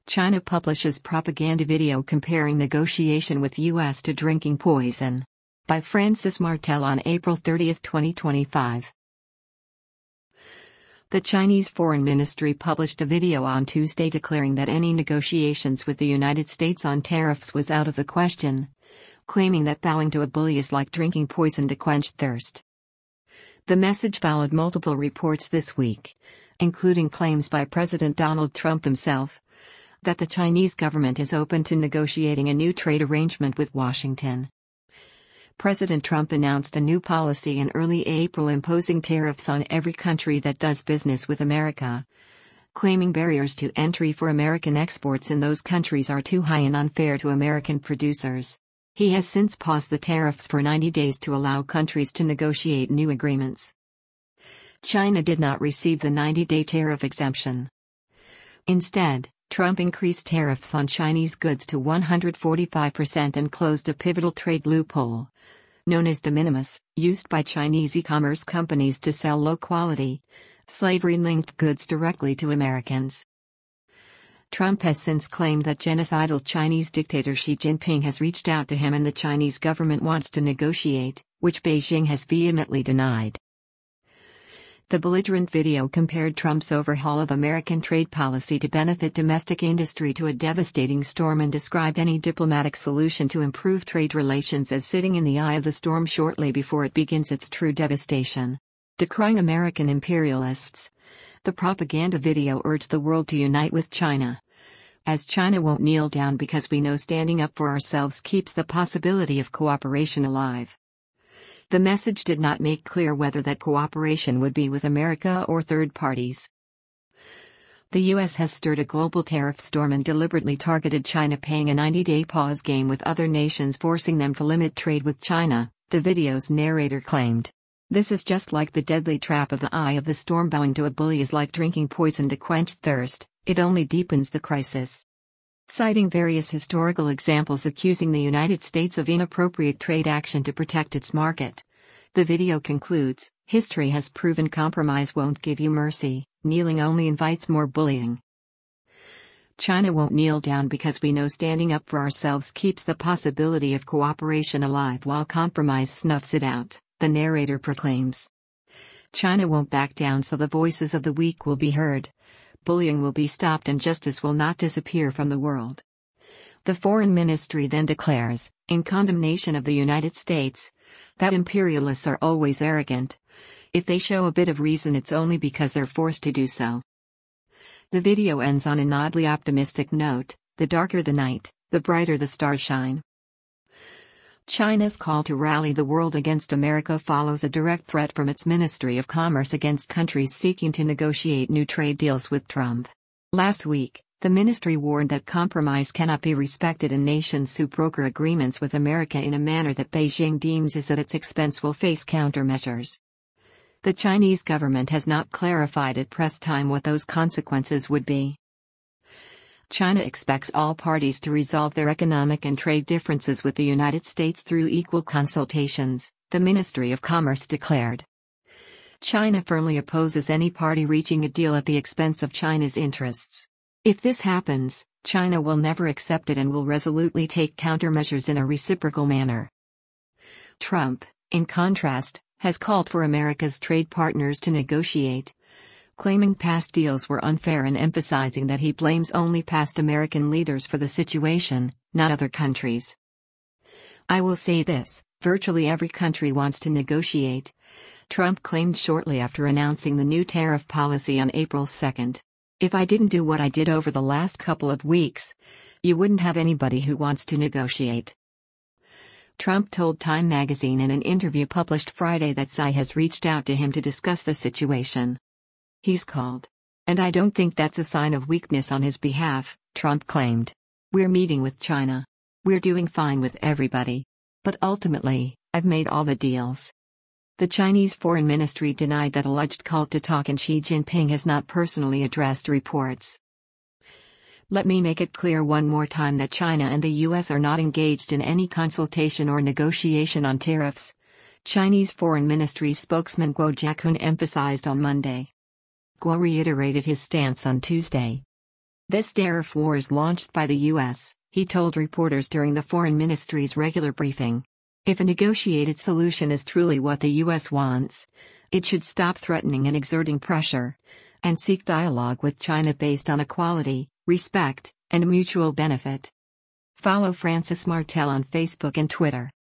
China publishes propaganda video comparing negotiation with U.S. to drinking poison. By Francis Martel on April 30, 2025. The Chinese Foreign Ministry published a video on Tuesday declaring that any negotiations with the United States on tariffs was out of the question, claiming that bowing to a bully is like drinking poison to quench thirst. The message followed multiple reports this week, including claims by President Donald Trump himself, that the Chinese government is open to negotiating a new trade arrangement with Washington. President Trump announced a new policy in early April imposing tariffs on every country that does business with America, claiming barriers to entry for American exports in those countries are too high and unfair to American producers. He has since paused the tariffs for 90 days to allow countries to negotiate new agreements. China did not receive the 90-day tariff exemption. Instead, Trump increased tariffs on Chinese goods to 145% and closed a pivotal trade loophole, known as de minimis, used by Chinese e-commerce companies to sell low-quality, slavery-linked goods directly to Americans. Trump has since claimed that genocidal Chinese dictator Xi Jinping has reached out to him and the Chinese government wants to negotiate, which Beijing has vehemently denied. The belligerent video compared Trump's overhaul of American trade policy to benefit domestic industry to a devastating storm and described any diplomatic solution to improve trade relations as sitting in the eye of the storm shortly before it begins its true devastation. Decrying American imperialists, the propaganda video urged the world to unite with China, as China won't kneel down because we know standing up for ourselves keeps the possibility of cooperation alive. The message did not make clear whether that cooperation would be with America or third parties. The U.S. has stirred a global tariff storm and deliberately targeted China, paying a 90-day pause game with other nations, forcing them to limit trade with China, the video's narrator claimed. This is just like the deadly trap of the eye of the storm. Bowing to a bully is like drinking poison to quench thirst, it only deepens the crisis. Citing various historical examples accusing the United States of inappropriate trade action to protect its market, the video concludes, history has proven compromise won't give you mercy, kneeling only invites more bullying. China won't kneel down because we know standing up for ourselves keeps the possibility of cooperation alive while compromise snuffs it out, the narrator proclaims. China won't back down so the voices of the weak will be heard. Bullying will be stopped and justice will not disappear from the world. The Foreign Ministry then declares, in condemnation of the United States, that imperialists are always arrogant. If they show a bit of reason, it's only because they're forced to do so. The video ends on an oddly optimistic note: the darker the night, the brighter the stars shine. China's call to rally the world against America follows a direct threat from its Ministry of Commerce against countries seeking to negotiate new trade deals with Trump. Last week, the ministry warned that compromise cannot be respected and nations who broker agreements with America in a manner that Beijing deems is at its expense will face countermeasures. The Chinese government has not clarified at press time what those consequences would be. China expects all parties to resolve their economic and trade differences with the United States through equal consultations, the Ministry of Commerce declared. China firmly opposes any party reaching a deal at the expense of China's interests. If this happens, China will never accept it and will resolutely take countermeasures in a reciprocal manner. Trump, in contrast, has called for America's trade partners to negotiate, claiming past deals were unfair and emphasizing that he blames only past American leaders for the situation, not other countries. I will say this, virtually every country wants to negotiate, Trump claimed shortly after announcing the new tariff policy on April 2. If I didn't do what I did over the last couple of weeks, you wouldn't have anybody who wants to negotiate. Trump told Time magazine in an interview published Friday that Xi has reached out to him to discuss the situation. He's called. And I don't think that's a sign of weakness on his behalf, Trump claimed. We're meeting with China. We're doing fine with everybody. But ultimately, I've made all the deals. The Chinese Foreign Ministry denied that alleged call to talk, and Xi Jinping has not personally addressed reports. Let me make it clear one more time that China and the U.S. are not engaged in any consultation or negotiation on tariffs, Chinese Foreign Ministry spokesman Guo Jiakun emphasized on Monday. Guo reiterated his stance on Tuesday. This tariff war is launched by the U.S., he told reporters during the Foreign Ministry's regular briefing. If a negotiated solution is truly what the U.S. wants, it should stop threatening and exerting pressure, and seek dialogue with China based on equality, respect, and mutual benefit. Follow Francis Martel on Facebook and Twitter.